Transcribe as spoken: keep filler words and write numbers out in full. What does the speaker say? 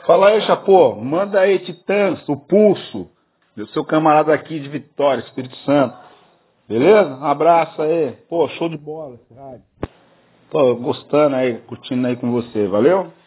Fala aí, Chapô. Manda aí, Titãs, o Pulso. Do seu camarada aqui de Vitória, Espírito Santo. Beleza? Um abraço aí. Pô, show de bola esse rádio. Tô gostando aí, curtindo aí com você. Valeu?